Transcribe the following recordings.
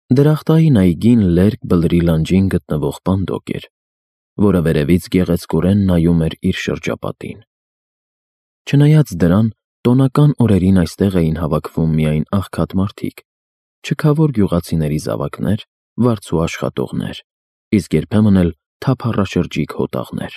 Դրախտային այգին լերկ բլրի լանջին գտնվող պանդոկ էր, որը վերևից գեղեցկորեն նայում էր իր շրջապատին։ Չնայած դրան, տոնական օրերին այստեղ էին հավաքվում միայն աղքատ մարդիկ, չքավոր գյուղացիների զավակներ, վարձու աշխատողներ, իսկ երբեմն էլ թափառաշրջիկ հոտաղներ։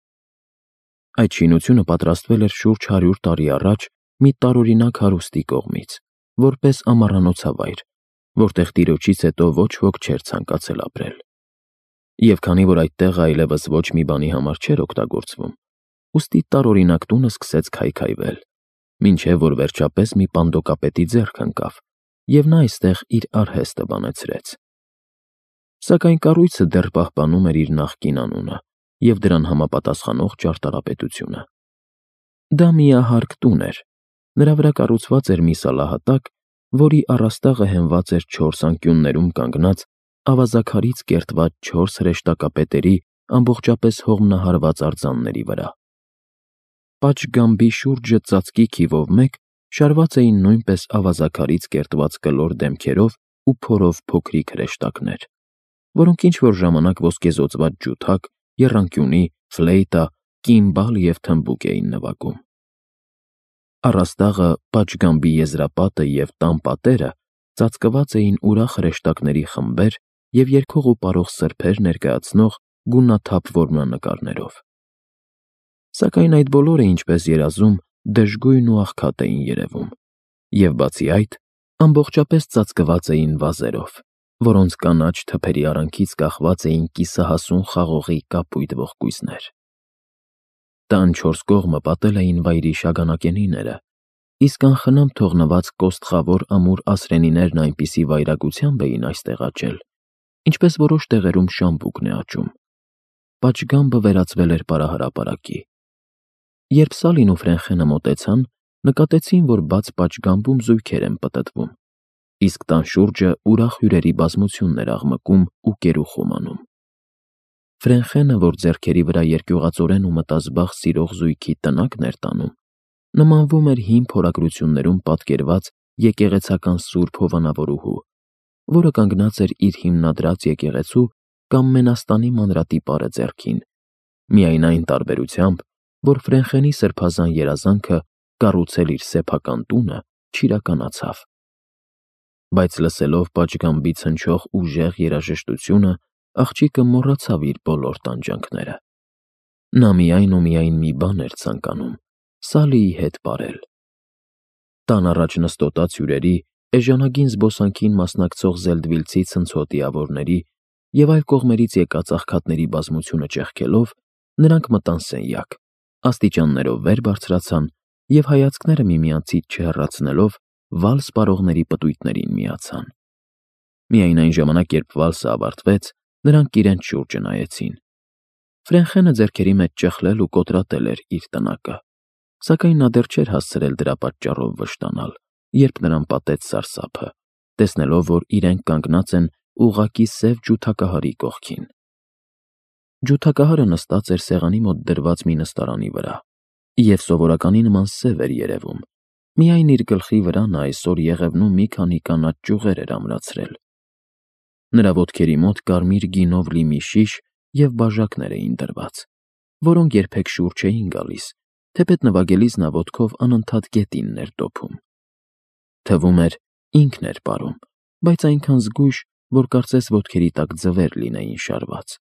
Այդ շինությունը պատրաստվել էր շուրջ 100 տարի առաջ մի տարօրինակ հարուստի կողմից, որպես ամառանոցավայր, որտեղ տիրոջից հետո ոչ ոք չէր ցանկացել ապրել։ Եվ քանի որ այդ տեղը այլևս ոչ մի բանի համար չէր օգտագործվում, ուստի տարօրինակ տունը սկսեց քայքայվել, մինչև որ վերջապես մի պանդոկապետի ձեռք ընկավ, և նա այստեղ իր արհեստը բանեցրեց։ Սակայն կառույցը դեռ պահպանում էր իր նախկին անունը և դրան համապատասխանող ճարտարապետությունը։ Դա միահարկ տուն էր, նրա վրա կառուցված էր մի սալահատակ, որի առաստաղը հենված էր 4 անկյուններում կանգնած ավազաքարից կերտված 4 հրեշտակապետերի ամբողջապես հողմնահարված արձանների վրա։ Պատշգամբի շուրջը ծածկի քիվով մեկ շարված էին նույնպես ավազաքարից կերտված կլոր դեմքերով ու փորով փոքրիկ հրեշտակներ, որոնք ինչ-որ ժամանակ ոսկեզօծված ջութակ, եռանկյունի, ֆլեյտա, կիմբալ և թմբուկ էին նվագում։ Առաստաղը, պատշգամբի եզրապատը և տան պատերը ծածկված էին ուրախ հրեշտակների խմբեր և երգող ու պարող սրբեր ներկայացնող գունաթափ որմնանկարներով։ Սակայն այդ բոլորը, ինչպես երազում, դժգույն ու աղքատ էին երևում, և բացի այդ, ամբողջապես ծածկված էին վազերով, որոնց կանաչ թփերի արանքից կախված էին կիսահասուն խաղողի կապույտ ողկույզներ։ Տան 4 կողմը պատել էին վայրի շագանակենիները, իսկ անխնամ թողնված կոստխավոր ամուր ասրենիներն այնպիսի վայրագությամբ էին այստեղ աճել, ինչպես որոշ տեղերում շամբուկն է աճում։ Պատշգամբը վերածվել էր պարահրապարակի։ Երբ Սալին ու Ֆրենխենը մոտեցան, նկատեցին, որ բաց պատշգամբում զույգեր են պտտվում, իսկ տան շուրջը ուրախ հյուրերի բազմությունն էր աղմկում ու կերուխում անում։ Ֆրենխենը, որ ձեռքերի վրա երկյուղածորեն ու մտազբաղ սիրող զույգի տնակն էր տանում, նմանվում էր հին փորագրություններում պատկերված եկեղեցական սուրբ հովանավորուհու, որը կանգնած էր իր հիմնադրած եկեղեցու կամ մենաստանի մանրատիպարը ձեռքին, միայն այն տարբերությամբ, որ Ֆրենխենի սրբազան երազանքը կառուցել իր սեփական տունը չիրականացավ։ Բայց լսելով պատշգամբի ցնչող ուժեղ երաժշտությունը, աղջիկը մոռացավ իր բոլոր տանջանքները։ Նա միայն ու միայն մի բան էր ցանկանում՝ Սալիի հետ պարել։ Տան առաջ նստոտած հյուրերի, էժանագին զբոսանքին մասնակցող զելդվիլցի ցնցոտիավորների և այլ կողմերից եկած աղքատների բազմությունը ճեղքելով, նրանք մտան սենյակ, աստիճաններով վեր բարձրացան և հայացքները միմյանցից չհեռացնելով վալս պարողների պտույտներին միացան։ Միայն այն ժամանակ, երբ վալսը ավարտվեց, նրանք իրենց շուրջը նայեցին։ Ֆրենխենը ձեռքերի մեջ ճխլել ու կոտրատել էր իր տնակը, սակայն նա դեռ չէր հասցրել դրա պատճառով վշտանալ, երբ նրան պատեց սարսափը, տեսնելով, որ իրենք կանգնած են ուղղակի սև ջութակահարի կողքին։ Ջութակահարը նստած էր սեղանի մոտ դրված մի նստարանի վրա, և սովորականի նման սև էր երևում, միայն իր գլխի վրա նա այսօր եղևնու մի քանի կանաչ ճյուղեր էր ամրացրել։ Նրա ոտքերի մոտ կարմիր գինով լի մի շիշ և բաժակներ էին դրված, որոնք երբեք շուռ չէին գալիս, թեպետ նվագելիս նա ոտքով անընդհատ գետինն էր դոփում։ Թվում էր, ինքն էր պարում, բայց այնքան զգույշ, որ կարծես ոտքերի տակ ձվեր լինեին շարված։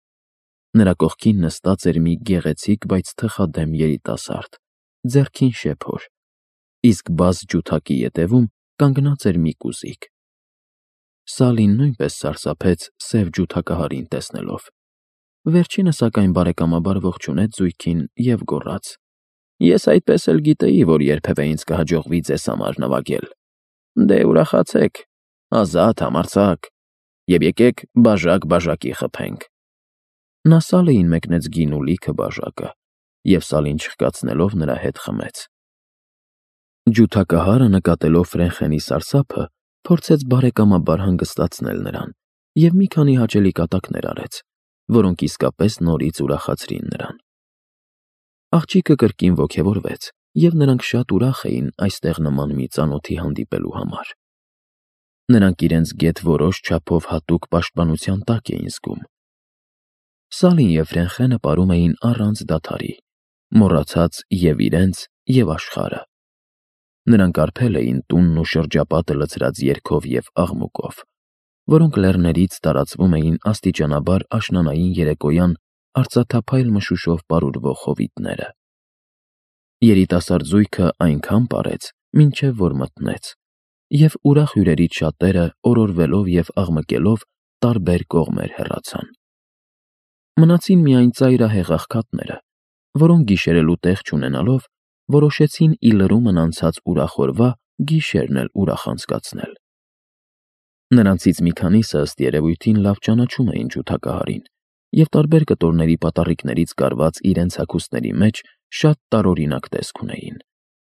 Նրա կողքին նստած էր մի գեղեցիկ, բայց թխադեմ երիտասարդ, ձեռքին շեփոր, իսկ բաց ջութակի ետևում կանգնած էր մի կուզիկ։ Սալին նույնպես սարսափեց սև ջութակահարին տեսնելով։ Վերջինը, սակայն, բարեկամաբար ողջունեց զույգին և գոռաց. «Ես այդպես էլ գիտեի, որ երբևէ ինձ կհաջողվի ձեզ համար նվագել։ Դե ուրախացեք, ազատ, համարձակ, և եկեք բաժակ բաժակի խփենք»։ Նա Սալիին մեկնեց գինու լիքը բաժակը, և Սալին չխկացնելով նրա հետ խմեց։ Ջութակահարը, նկատելով Ֆրենխենի սարսափը, փորձեց բարեկամաբար հանգստացնել նրան և մի քանի հաճելի կատակներ արեց, որոնք իսկապես նորից ուրախացրին նրան։ Աղջիկը կրկին ոգևորվեց, և նրանք շատ ուրախ էին այստեղ նման մի ծանոթի հանդիպելու համար։ Նրանք իրենց գետ որոշ չափով հատուկ պաշտպանության տակ էին զգում։ Սալին և Ֆրենխենը պարում էին առանց դադարի, մոռացած և իրենց, և աշխարհը։ Նրանք արբել էին տունն ու շրջապատը լցրած երգով և աղմուկով, որոնք լեռներից տարածվում էին աստիճանաբար աշնանային երեկոյան արծաթափայլ մշուշով պարուրվող հովիտները։ Երիտասարդ զույգը այնքան պարեց, մինչև որ մթնեց, և ուրախ հյուրերից շատերը օրորվելով և աղմկելով տարբեր կողմեր հեռացան։ Մնացին միայն ծայրահեղ աղքատները, որոնք գիշերելու տեղ չունենալով, որոշեցին ի լրումն անցած ուրախ օրվա գիշերն էլ ուրախ անցկացնել։ Նրանցից մի քանիսը ըստ երևույթին լավ ճանաչում էին ջութակահարին և տարբեր կտորների պատառիկներից կարված իրենց հագուստների մեջ շատ տարօրինակ տեսք ունեին։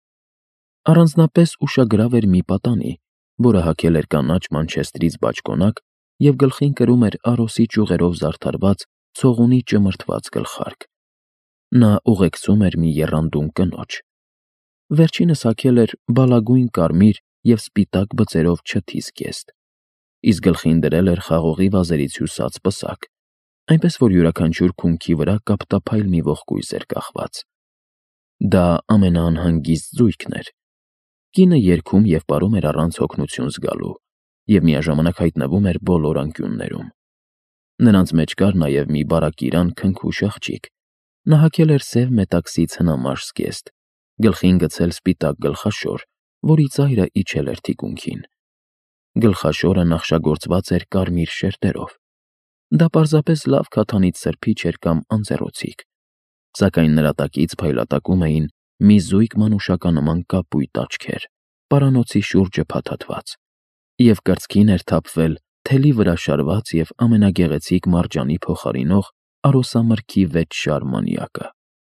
Առանձնապես ուշագրավ էր մի պատանի, որը հագել էր կանաչ Մանչեստրից բաճկոնակ և գլխին կրում էր արոսի ճյուղերով զարդարված ցողունի ճմրթված գլխարկ։ Նա ուղեկցում էր մի եռանդուն կնոջ։ Վերջինս հագել էր բալագույն կարմիր և սպիտակ բծերով չթի զգեստ, իսկ գլխին դրել էր խաղողի վազերից հյուսած պսակ, այնպես որ յուրաքանչյուր քունքի վրա կապտափայլ մի ողկույզ էր կախված։ Դա ամենաանհանգիստ զույգն էր։ Կինը երգում և պարում էր առանց հոգնություն զգալու և միաժամանակ հայտնվում էր բոլոր անկյուններում։ Նրանց մեջ կար նաև մի բարակիրան քնքուշ աղջիկ։ Նա հագել էր սև մետաքսից հնամաշ զգեստ, գլխին գցել սպիտակ գլխաշոր, որի ծայրը իջել էր թիկունքին։ Գլխաշորը նախշագործված էր կարմիր շերտերով։ Դա պարզապես լավ քաթանից սրբիչ էր կամ անձեռոցիկ, սակայն նրա տակից փայլատակում էին մի զույգ մանուշականման կապույտ աչքեր, պարանոցի շուրջը փաթաթված, և կրծքին էր թափվել թելի վրա շարված և ամենագեղեցիկ մարջանի փոխարինող արոսամրգի 6 շար մանյակը։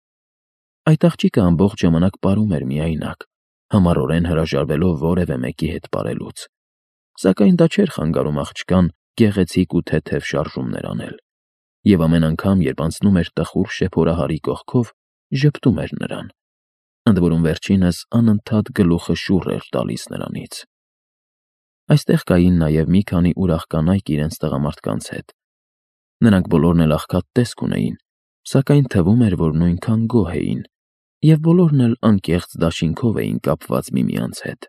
Այդ աղջիկը ամբողջ ժամանակ պարում էր միայնակ, համառորեն հրաժարվելով որևէ մեկի հետ պարելուց, սակայն դա չէր խանգարում աղջկան գեղեցիկ ու թեթև շարժումներ անել, և ամեն անգամ, երբ անցնում էր տխուր շեփորահարի կողքով, ժպտում էր նրան, ընդ որում վերջինս անընդհատ գլուխը շուռ էր տալիս նրանից։ Այստեղ կային նաև մի քանի ուրախ կանայք իրենց տղամարդկանց հետ։ Նրանք բոլորն էլ աղքատ տեսք ունեին, սակայն թվում էր, որ նույնքան գոհ էին, և բոլորն էլ անկեղծ դաշինքով էին կապված միմյանց հետ։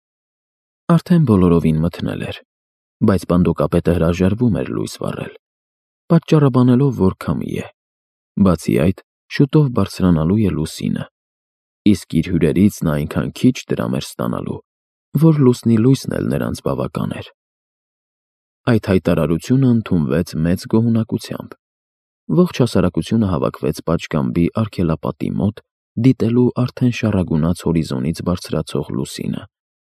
Արդեն բոլորովին մթնել էր, բայց պանդոկապետը հրաժարվում էր լույս վառել, պատճառաբանելով, որ քամի է։ Բացի այդ, շուտով բարձրանալու է լուսինը, իսկ իր հյուրերից նա այնքան քիչ դրամ էր ստանալու, որ լուսնի լույսն էլ նրանց բավական էր։ Այդ հայտարարությունը ընդունվեց մեծ գոհունակությամբ։ Ողջ հասարակությունը հավաքվեց պատշգամբի արգելապատի մոտ, դիտելու արդեն շառագունած հորիզոնից բարձրացող լուսինը։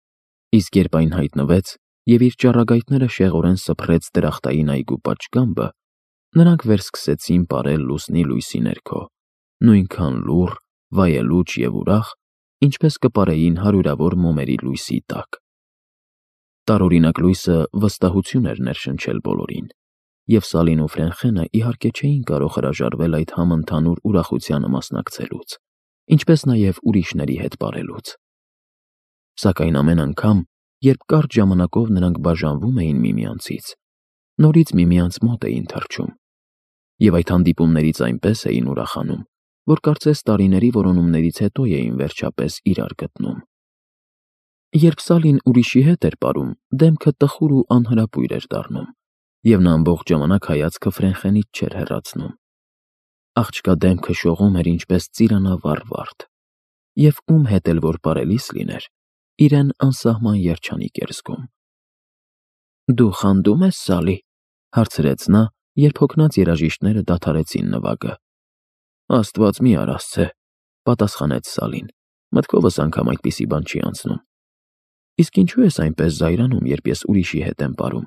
Իսկ երբ այն հայտնվեց և իր ճառագայթները շեղորեն սփռեց դրախտային այգու պատշգամբը, նրանք վերսկսեցին պարել լուսնի լույսի ներքո, նույնքան լուռ, վայելուչ և ուրախ, ինչպես կպարեին հարյուրավոր մոմերի լույսի տակ։ Տարօրինակ լույսը վստահություն էր ներշնչել բոլորին, և Սալին ու Ֆրենխենը իհարկե չէին կարող հրաժարվել այդ համընդհանուր ուրախությանը մասնակցելուց, ինչպես նաև ուրիշների հետ պարելուց։ Սակայն ամեն անգամ, երբ կարճ ժամանակով նրանք բաժանվում էին միմյանցից, նորից միմյանց մոտ էին թռչում, և այդ հանդիպումներից այնպես էին ուրախանում, որ կարծես տարիների որոնումներից հետո էին վերջապես իրար գտնում։ Երբ Սալին ուրիշի հետ էր պարում, դեմքը տխուր ու անհրապույր էր դառնում, և նա ամբողջ ժամանակ հայացքը Ֆրենխենից չէր հեռացնում։ Աղջկա դեմքը շողում էր ինչպես ծիրանավառ վարդ, և ում հետ էլ որ պարելիս լիներ, իրեն անսահման երջանիկ էր զգում։ «Դու խանդում ես, Սալի», հարցրեց նա, երբ հոգնած երաժիշտները դադարեցին նվագը։ «Աստված մի արասցե», պատասխանեց Սալին, մտքովս անգամ այդպիսի բան չի անցնում։ «Իսկ ինչու ես այնպես զայրանում, երբ ես ուրիշի հետ եմ պարում»։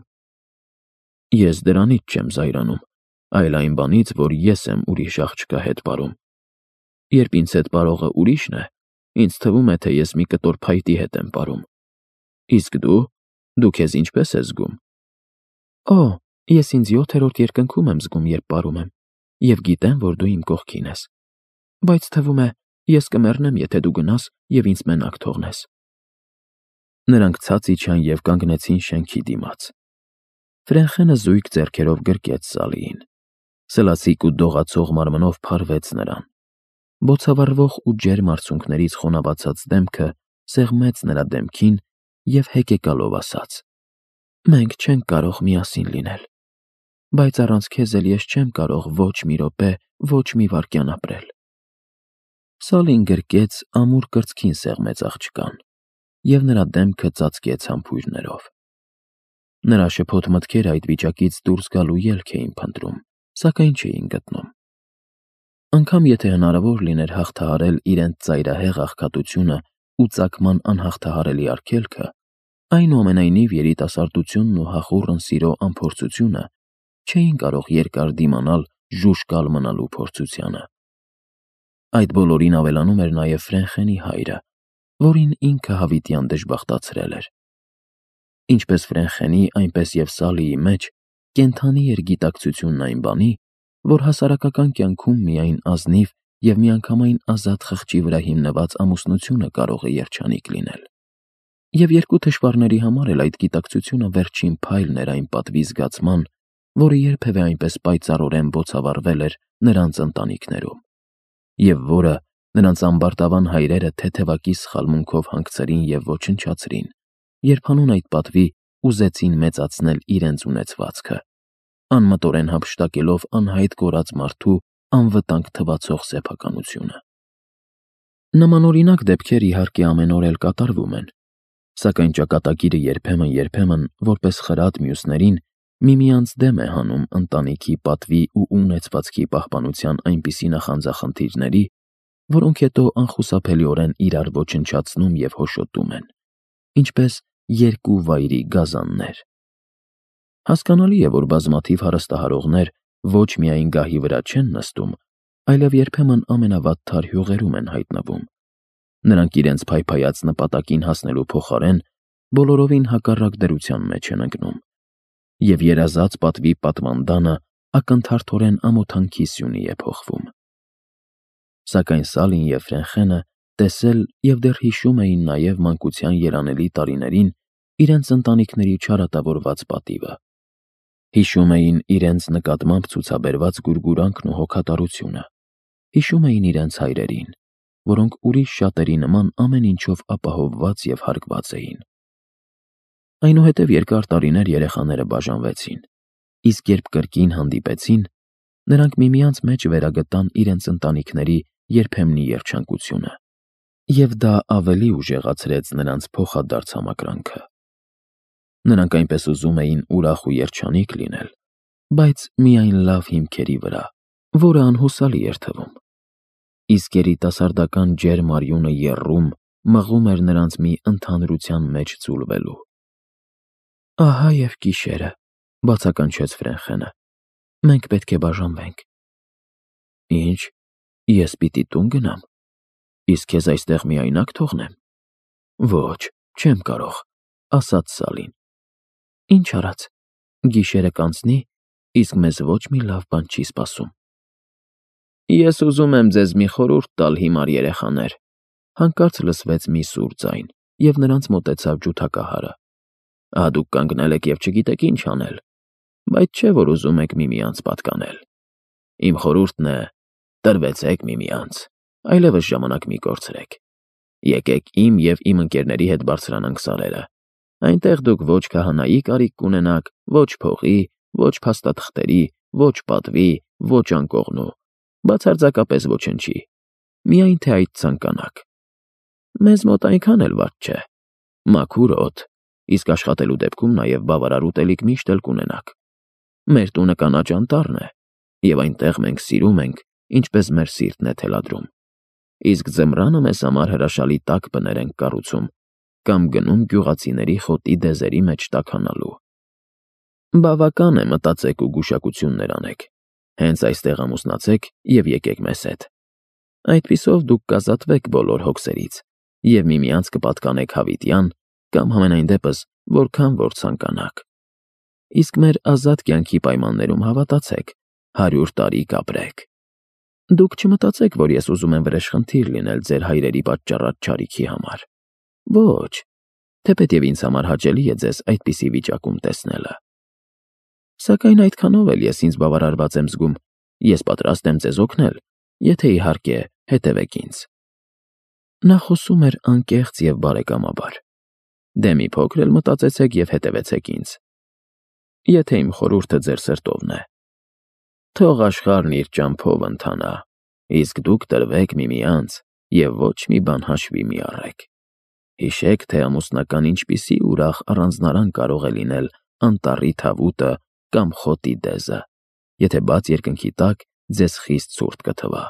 «Ես դրանից չեմ զայրանում, այլ այն բանից, որ ես եմ ուրիշ աղջկա հետ պարում։ Երբ ինձ հետ պարողը ուրիշն է, ինձ թվում է, թե ես մի կտոր փայտի հետ եմ պարում։ Իսկ դու քեզ ինչպե՞ս ես զգում»։ «Օ, ես ինձ 7-րդ երկնքում եմ զգում, երբ պարում եմ, և գիտեմ, որ դու իմ կողքին ես, բայց թվում է, ես կմեռնեմ, եթե դու գնաս և ինձ մենակ թողնես»։ Նրանք ցած իջան և կանգնեցին շենքի դիմաց։ Ֆրենխենը զույգ ձեռքերով գրկեց Սալիին։ Սլացիկ ու դողացող մարմնով փարվեց նրան։ Բոցավառվող ու ջերմ արցունքներից խոնավացած դեմքը սեղմեց նրա դեմքին և հեկեկալով ասաց. «Մենք չենք կարող միասին լինել, բայց առանց քեզ էլ ես չեմ կարող ոչ մի րոպե, ոչ մի վայրկյան ապրել»։ Սալին գրկեց, ամուր կրծքին սեղմեց աղջկան, և նրա դեմքը ծածկեց համբույրներով։ Նրա շփոթ մտքերը այդ վիճակից դուրս գալու ելք էին փնտրում, սակայն չէին գտնում։ Անգամ եթե հնարավոր լիներ հաղթահարել իրենց ծայրահեղ աղքատությունը ու ծագման անհաղթահարելի արգելքը, այնուամենայնիվ երիտասարդությունն ու հախուռն սիրո անփորձությունը չէին կարող երկար դիմանալ ժուժկալ մնալու փորձությանը։ Այդ բոլորին ավելանում էր նաև Ֆրենխենի հայրը, որին ինքը հավիտյան դժբախտացրել էր։ Ինչպես Ֆրենխենի, այնպես և Սալիի մեջ կենդանի էր գիտակցությունն այն բանի, որ հասարակական կյանքում միայն ազնիվ և միանգամայն ազատ խղճի վրա հիմնված ամուսնությունը կարող է երջանիկ լինել։ Եվ երկու թշվառների համար էլ այդ գիտակցությունը վերջին փայլն էր այն պատվի զգացման, որը երբևէ այնպես պայծառորեն բոցավառվել էր նրանց ընտանիքներում, և որը նրանց ամբարտավան հայրերը թեթևակի սխալմունքով հանգցրին և ոչնչացրին, երբ հանուն այդ պատվի ուզեցին մեծացնել իրենց ունեցվածքը, անմտորեն հափշտակելով անհայտ կորած մարդու անվտանգ թվացող սեփականությունը։ Նմանօրինակ դեպքեր իհարկե ամեն օր էլ կատարվում են, սակայն ճակատագիրը երբեմն, որպես խրատ մյուսներին, միմյանց դեմ է հանում ընտանիքի պատվի ու ունեցվածքի պահպանության այնպիսի նախանձախնդիրների, որոնք հետո անխուսափելիորեն իրար ոչնչացնում և հոշոտում են, ինչպես երկու վայրի գազաններ։ Հասկանալի է, որ բազմաթիվ հարստահարողներ ոչ միայն գահի վրա չեն նստում, այլև երբեմն ամենավատթար հյուղերում են հայտնվում։ Նրանք իրենց փայփայած նպատակին հասնելու փոխարեն բոլորովին հակառակ դրության մեջ են ընկնում, և երազած պատվի պատվանդանը ակնթարթորեն ամոթանքի սյունի է փոխվում։ Սակայն Սալին և Ֆրենխենը տեսել և դեռ հիշում էին նաև մանկության երանելի տարիներին իրենց ընտանիքների չարատավորված պատիվը։ Հիշում էին իրենց նկատմամբ ցուցաբերված գուրգուրանքն ու հոգատարությունը, հիշում էին իրենց հայրերին, որոնք ուրիշ շատերի նման ամեն ինչով ապահովված և հարգված էին։ Այնուհետև երկար տարիներ երեխաները բաժանվեցին, իսկ երբ կրկին հանդիպեցին, նրանք միմյանց մեջ վերագտան իրենց ընտանիքների երբեմնի երջանկությունը, և դա ավելի ուժեղացրեց նրանց փոխադարձ համակրանքը։ Նրանք այնպես ուզում էին ուրախ ու երջանիկ լինել, բայց միայն լավ հիմքերի վրա, որը անհուսալի էր թվում։ Իսկ երիտասարդական ջերմ արյունը եռում, մղում էր նրանց մի ընդհանրության մեջ ձուլվելու։ «Ահա և գիշերը», բացականչեց Ֆրենխենը։ «Մենք պետք է բաժանվենք»։ «Ինչ, ես պիտի տուն գնամ, իսկ քեզ այստեղ միայնակ թողնեմ»։ «Ոչ, չեմ կարող», ասաց Սալին։ «Ինչ արած, գիշերը կանցնի, իսկ մեզ ոչ մի լավ բան չի սպասում»։ «Ես ուզում եմ ձեզ մի խորհուրդ տալ, հիմար երեխաներ», հանկարծ լսվեց մի սուր ձայն, և նրանց մոտեցավ ջութակահարը։ «Ահա դուք կանգնել եք և չգիտեք ինչ անել, բայց չէ՞ որ ուզում եք միմյանց պատկանել։ Իմ խորհուրդն է՝ տրվեցեք միմյանց, այլևս ժամանակ մի կորցրեք։ Եկեք իմ և իմ ընկերների հետ բարձրանանք սարերը։ Այնտեղ դուք ոչ քահանայի կարիք կունենաք, ոչ փողի, ոչ փաստաթղթերի, ոչ պատվի, ոչ անկողնու, բացարձակապես ոչնչի, միայն թե այդ ցանկանաք։ Մեզ մոտ այնքան էլ վատ չէ, մաքուր օդ, իսկ աշխատելու դեպքում նաև բավարար ուտելիք միշտ էլ կունենաք։ Մեր տունը կանաչ անտառն է, և այնտեղ մենք սիրում ենք, ինչպես մեր սիրտն է թելադրում, իսկ ձմռանը մեզ համար հրաշալի տաք բներ ենք կառուցում կամ գնում գյուղացիների խոտի դեզերի մեջ տաքանալու։ Բավական է մտածեք ու գուշակություններ անեք, հենց այստեղ ամուսնացեք և եկեք մեզ հետ։ Այդպիսով դուք կազատվեք բոլոր հոգսերից և միմյանց կպատկանեք հավիտյան կամ համենայն դեպս որքան որ ցանկանաք։ Իսկ մեր ազատ կյանքի պայմաններում, հավատացեք, 100 տարի կապրեք։ Դուք չմտածեք, որ ես ուզում եմ վրեժխնդիր լինել ձեր հայրերի պատճառած չարիքի համար։ Ոչ, թեպետև ինձ համար հաճելի է ձեզ այդպիսի վիճակում տեսնելը։ Սակայն այդքանով էլ ես ինձ բավարարված եմ զգում, ես պատրաստ եմ ձեզ օգնել, եթե իհարկե հետևեք ինձ։ Նա խոսում էր անկեղծ և բարեկամաբար։ Դե մի փոքր էլ մտածեցեք և հետևեցեք ինձ։ Եթե իմ խորհուրդը ձեր սրտովն է։ Թող աշխարհն իր ճամփով ընթանա, իսկ դուք տրվեք միմյանց և ոչ մի բան հաշվի մի առեք։ Հիշեք, թե ամուսնական ինչպիսի ուրախ առանձնարան կարող է լինել անտառի թավուտը կամ խոտի դեզը, եթե բաց երկնքի տակ ձեզ խիստ ցուրտ կթվա։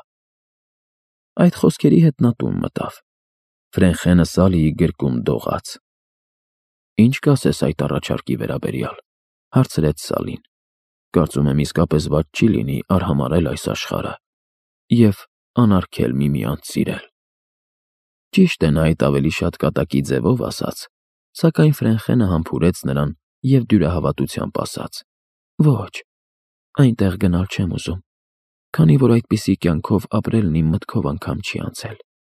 Այդ խոսքերի հետ նա տուն մտավ։ Ֆրենխենը Սալիի գրկում դողաց։ Ինչ կասես այդ առաջարկի վերաբերյալ, հարցրեց Սալին։ Կարծում եմ իսկապես վատ չի լինի արհամարհել այս աշխարհը և անարգել միմյանց սիրել։ Ճիշտ է, նա այդ ավելի շատ կատակի ձևով ասաց, սակայն Ֆրենխենը համբուրեց նրան և դյուրահավատությամբ ասաց. Ոչ, այնտեղ գնալ չեմ ուզում, քանի որ այդպիսի կյանքով ապրելն իմ մտքով անգամ չի անցել։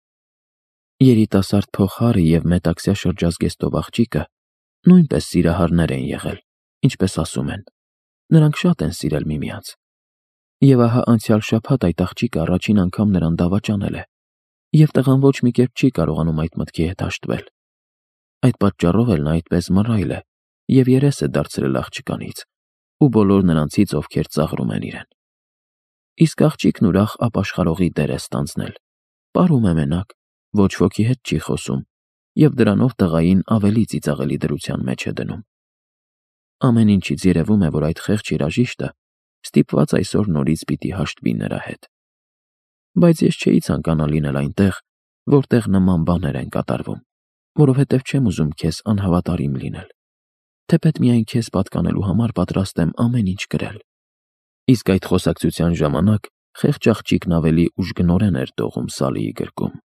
Երիտասարդ փողահարը և մետաքսյա շրջազգեստով աղջիկը նույնպես սիրահարներ են եղել, ինչպես ասում են, նրանք շատ են սիրել միմյանց։ Եվ ահա անցյալ շաբաթ այդ աղջիկը առաջին անգամ նրան դավաճանել է, և տղան ոչ մի կերպ չի կարողանում այդ մտքի հետ հաշտվել։ Այդ պատճառով էլ նա այդպես մռայլ է և երես է դարձրել աղջկանից ու բոլոր նրանցից, ովքեր ծաղրում են իրեն։ Իսկ աղջիկն ուրախ ապաշխարողի դեր է ստանձնել, պարում է մենակ, ոչ ոքի հետ չի խոսում և դրանով տղային ավելի ծիծաղելի դրության մեջ է դնում։ Ամեն ինչից երևում է, որ այդ խեղճ երաժիշտը ստիպված այսօր նորից պիտի հաշտվի նրա հետ։ Բայց ես չէի ցանկանա լինել այնտեղ, որտեղ նման բաներ են կատարվում, որովհետև չեմ ուզում քեզ անհավատարիմ լինել, թեպետ միայն քեզ պատկանելու համար պատրաստ եմ ամեն ինչ կրել։ Իսկ այդ խոսակցության ժամանակ խեղճ աղջիկն ավելի ուժգնորեն էր դողում Սալիի գրկում։